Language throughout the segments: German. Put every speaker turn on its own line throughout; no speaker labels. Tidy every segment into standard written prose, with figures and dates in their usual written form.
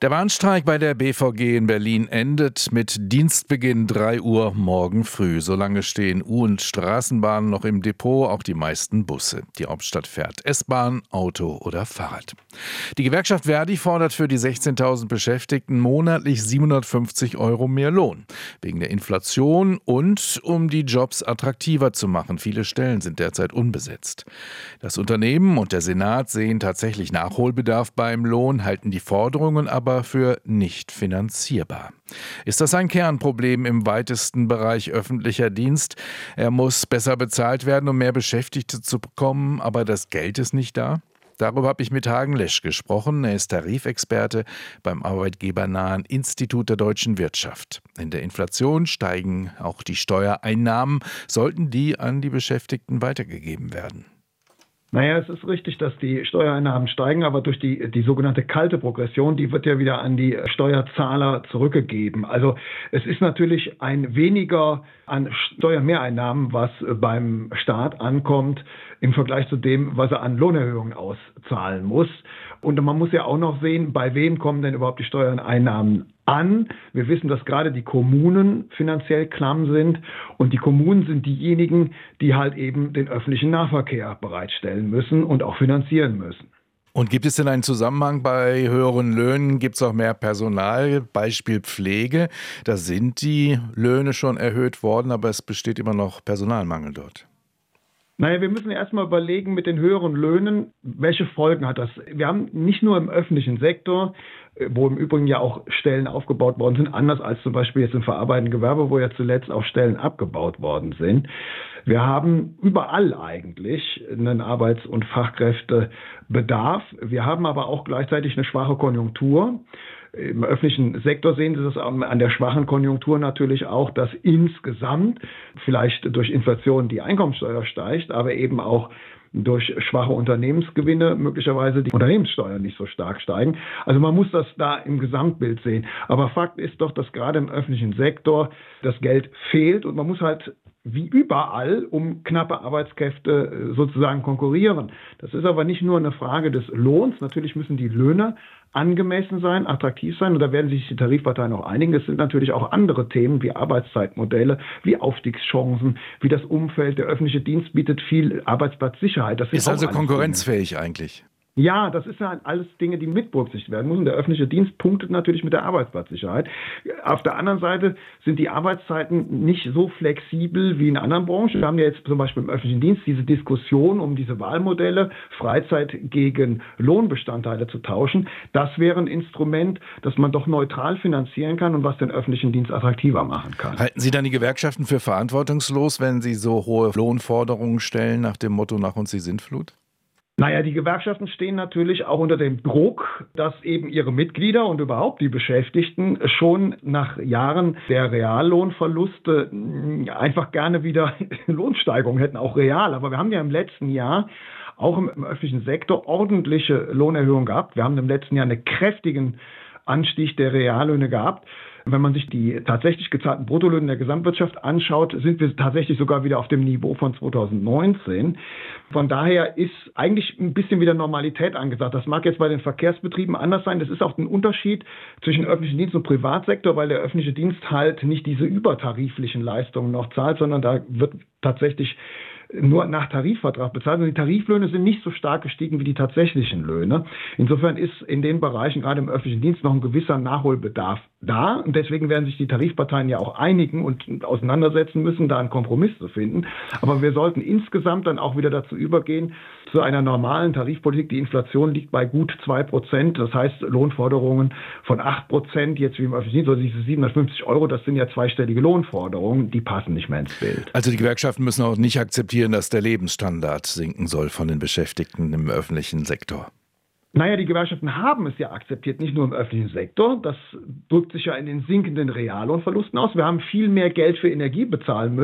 Der Warnstreik bei der BVG in Berlin endet mit Dienstbeginn 3 Uhr morgen früh. Solange stehen U- und Straßenbahnen noch im Depot, auch die meisten Busse. Die Hauptstadt fährt S-Bahn, Auto oder Fahrrad. Die Gewerkschaft Verdi fordert für die 16.000 Beschäftigten monatlich 750 € mehr Lohn. Wegen der Inflation und um die Jobs attraktiver zu machen. Viele Stellen sind derzeit unbesetzt. Das Unternehmen und der Senat sehen tatsächlich Nachholbedarf beim Lohn, halten die Forderungen aber für nicht finanzierbar. Ist das ein Kernproblem im weitesten Bereich öffentlicher Dienst? Er muss besser bezahlt werden, um mehr Beschäftigte zu bekommen, aber das Geld ist nicht da? Darüber habe ich mit Hagen Lesch gesprochen. Er ist Tarifexperte beim arbeitgebernahen Institut der deutschen Wirtschaft. In der Inflation steigen auch die Steuereinnahmen. Sollten die an die Beschäftigten weitergegeben werden?
Naja, es ist richtig, dass die Steuereinnahmen steigen, aber durch die sogenannte kalte Progression, die wird ja wieder an die Steuerzahler zurückgegeben. Also es ist natürlich ein weniger an Steuermehreinnahmen, was beim Staat ankommt, im Vergleich zu dem, was er an Lohnerhöhungen auszahlen muss. Und man muss ja auch noch sehen, bei wem kommen denn überhaupt die Steuereinnahmen an. Wir wissen, dass gerade die Kommunen finanziell klamm sind und die Kommunen sind diejenigen, die halt eben den öffentlichen Nahverkehr bereitstellen müssen und auch finanzieren müssen.
Und gibt es denn einen Zusammenhang bei höheren Löhnen? Gibt es auch mehr Personal? Beispiel Pflege. Da sind die Löhne schon erhöht worden, aber es besteht immer noch Personalmangel dort.
Naja, wir müssen erstmal überlegen mit den höheren Löhnen, welche Folgen hat das? Wir haben nicht nur im öffentlichen Sektor, wo im Übrigen ja auch Stellen aufgebaut worden sind, anders als zum Beispiel jetzt im verarbeitenden Gewerbe, wo ja zuletzt auch Stellen abgebaut worden sind. Wir haben überall eigentlich einen Arbeits- und Fachkräftebedarf. Wir haben aber auch gleichzeitig eine schwache Konjunktur. Im öffentlichen Sektor sehen Sie das an der schwachen Konjunktur natürlich auch, dass insgesamt vielleicht durch Inflation die Einkommensteuer steigt, aber eben auch durch schwache Unternehmensgewinne möglicherweise die Unternehmenssteuern nicht so stark steigen. Also man muss das da im Gesamtbild sehen. Aber Fakt ist doch, dass gerade im öffentlichen Sektor das Geld fehlt und man muss halt wie überall um knappe Arbeitskräfte sozusagen konkurrieren. Das ist aber nicht nur eine Frage des Lohns. Natürlich müssen die Löhne angemessen sein, attraktiv sein. Und da werden sich die Tarifparteien auch einigen. Es sind natürlich auch andere Themen wie Arbeitszeitmodelle, wie Aufstiegschancen, wie das Umfeld. Der öffentliche Dienst bietet viel Arbeitsplatzsicherheit. Das
ist also konkurrenzfähig eigentlich?
Ja, das ist ja alles Dinge, die mit berücksichtigt werden müssen. Der öffentliche Dienst punktet natürlich mit der Arbeitsplatzsicherheit. Auf der anderen Seite sind die Arbeitszeiten nicht so flexibel wie in anderen Branchen. Wir haben ja jetzt zum Beispiel im öffentlichen Dienst diese Diskussion um diese Wahlmodelle, Freizeit gegen Lohnbestandteile zu tauschen. Das wäre ein Instrument, das man doch neutral finanzieren kann und was den öffentlichen Dienst attraktiver machen kann.
Halten Sie dann die Gewerkschaften für verantwortungslos, wenn sie so hohe Lohnforderungen stellen nach dem Motto nach uns die Sintflut?
Naja, die Gewerkschaften stehen natürlich auch unter dem Druck, dass eben ihre Mitglieder und überhaupt die Beschäftigten schon nach Jahren der Reallohnverluste einfach gerne wieder Lohnsteigerungen hätten, auch real. Aber wir haben ja im letzten Jahr auch im öffentlichen Sektor ordentliche Lohnerhöhungen gehabt. Wir haben im letzten Jahr einen kräftigen Anstieg der Reallöhne gehabt. Wenn man sich die tatsächlich gezahlten Bruttolöhne der Gesamtwirtschaft anschaut, sind wir tatsächlich sogar wieder auf dem Niveau von 2019. Von daher ist eigentlich ein bisschen wieder Normalität angesagt. Das mag jetzt bei den Verkehrsbetrieben anders sein. Das ist auch ein Unterschied zwischen öffentlichem Dienst und Privatsektor, weil der öffentliche Dienst halt nicht diese übertariflichen Leistungen noch zahlt, sondern da wird tatsächlich nur nach Tarifvertrag bezahlt. Und die Tariflöhne sind nicht so stark gestiegen wie die tatsächlichen Löhne. Insofern ist in den Bereichen, gerade im öffentlichen Dienst, noch ein gewisser Nachholbedarf da. Und deswegen werden sich die Tarifparteien ja auch einigen und auseinandersetzen müssen, da einen Kompromiss zu finden. Aber wir sollten insgesamt dann auch wieder dazu übergehen, zu einer normalen Tarifpolitik. Die Inflation liegt bei gut 2%. Das heißt, Lohnforderungen von 8%, jetzt wie im öffentlichen Dienst, also diese 750 €, das sind ja zweistellige Lohnforderungen, die passen nicht mehr ins Bild.
Also die Gewerkschaften müssen auch nicht akzeptieren, dass der Lebensstandard sinken soll von den Beschäftigten im öffentlichen Sektor.
Naja, die Gewerkschaften haben es ja akzeptiert, nicht nur im öffentlichen Sektor. Das drückt sich ja in den sinkenden Reallohnverlusten aus. Wir haben viel mehr Geld für Energie bezahlen müssen.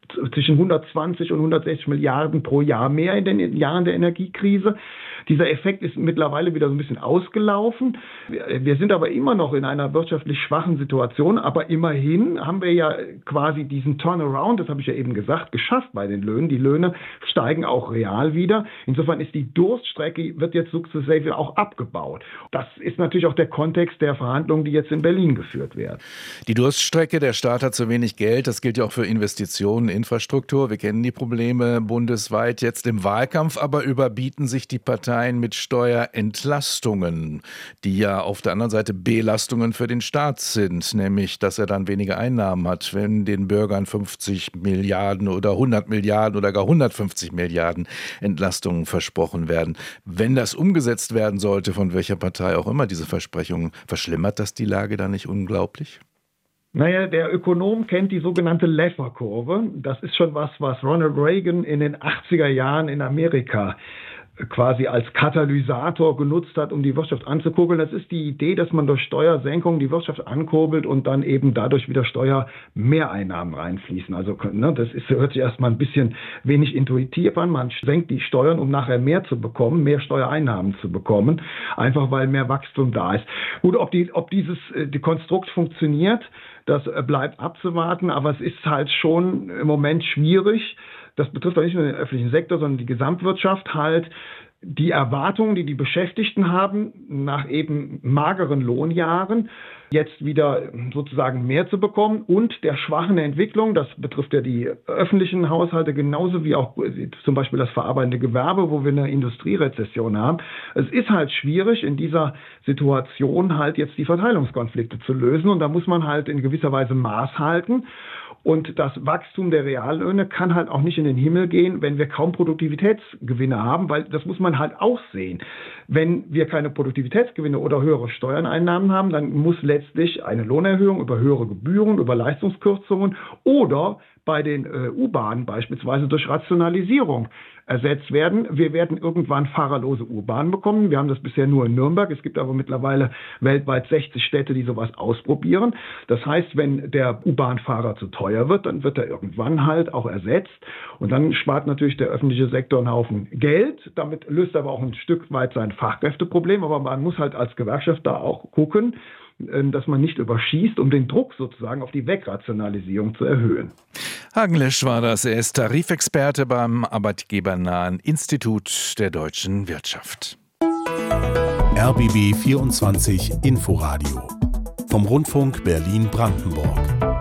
zwischen 120 und 160 Milliarden pro Jahr mehr in den Jahren der Energiekrise. Dieser Effekt ist mittlerweile wieder so ein bisschen ausgelaufen. Wir sind aber immer noch in einer wirtschaftlich schwachen Situation, aber immerhin haben wir ja quasi diesen Turnaround, das habe ich ja eben gesagt, geschafft bei den Löhnen. Die Löhne steigen auch real wieder. Insofern ist die Durststrecke, wird jetzt sukzessive auch abgebaut. Das ist natürlich auch der Kontext der Verhandlungen, die jetzt in Berlin geführt werden.
Die Durststrecke, der Staat hat zu wenig Geld, das gilt ja auch für Investitionen, Infrastruktur. Wir kennen die Probleme bundesweit jetzt im Wahlkampf, aber überbieten sich die Parteien mit Steuerentlastungen, die ja auf der anderen Seite Belastungen für den Staat sind, nämlich, dass er dann weniger Einnahmen hat, wenn den Bürgern 50 Milliarden oder 100 Milliarden oder gar 150 Milliarden Entlastungen versprochen werden. Wenn das umgesetzt werden sollte, von welcher Partei auch immer diese Versprechungen, verschlimmert das die Lage da nicht unglaublich?
Naja, der Ökonom kennt die sogenannte Laffer-Kurve. Das ist schon was Ronald Reagan in den 80er Jahren in Amerika quasi als Katalysator genutzt hat, um die Wirtschaft anzukurbeln. Das ist die Idee, dass man durch Steuersenkung die Wirtschaft ankurbelt und dann eben dadurch wieder Steuermehreinnahmen reinfließen. Also hört sich erstmal ein bisschen wenig intuitiv an. Man senkt die Steuern, um nachher mehr zu bekommen, mehr Steuereinnahmen zu bekommen, einfach weil mehr Wachstum da ist. Gut, ob dieses Konstrukt funktioniert, das bleibt abzuwarten, aber es ist halt schon im Moment schwierig. Das betrifft auch nicht nur den öffentlichen Sektor, sondern die Gesamtwirtschaft halt. Die Erwartungen, die Beschäftigten haben, nach eben mageren Lohnjahren, jetzt wieder sozusagen mehr zu bekommen und der schwachen Entwicklung, das betrifft ja die öffentlichen Haushalte genauso wie auch zum Beispiel das verarbeitende Gewerbe, wo wir eine Industrierezession haben. Es ist halt schwierig, in dieser Situation halt jetzt die Verteilungskonflikte zu lösen und da muss man halt in gewisser Weise Maß halten. Und das Wachstum der Reallöhne kann halt auch nicht in den Himmel gehen, wenn wir kaum Produktivitätsgewinne haben, weil das muss man halt auch sehen. Wenn wir keine Produktivitätsgewinne oder höhere Steuereinnahmen haben, dann muss letztlich eine Lohnerhöhung über höhere Gebühren, über Leistungskürzungen oder bei den U-Bahnen beispielsweise durch Rationalisierung ersetzt werden. Wir werden irgendwann fahrerlose U-Bahnen bekommen. Wir haben das bisher nur in Nürnberg. Es gibt aber mittlerweile weltweit 60 Städte, die sowas ausprobieren. Das heißt, wenn der U-Bahn-Fahrer zu teuer wird, dann wird er irgendwann halt auch ersetzt. Und dann spart natürlich der öffentliche Sektor einen Haufen Geld. Damit löst er aber auch ein Stück weit sein Fachkräfteproblem. Aber man muss halt als Gewerkschaft da auch gucken, dass man nicht überschießt, um den Druck sozusagen auf die Wegrationalisierung zu erhöhen.
Hagen Lesch war das. Er ist Tarifexperte beim Arbeitgebernahen Institut der deutschen Wirtschaft.
RBB 24 Inforadio vom Rundfunk Berlin-Brandenburg.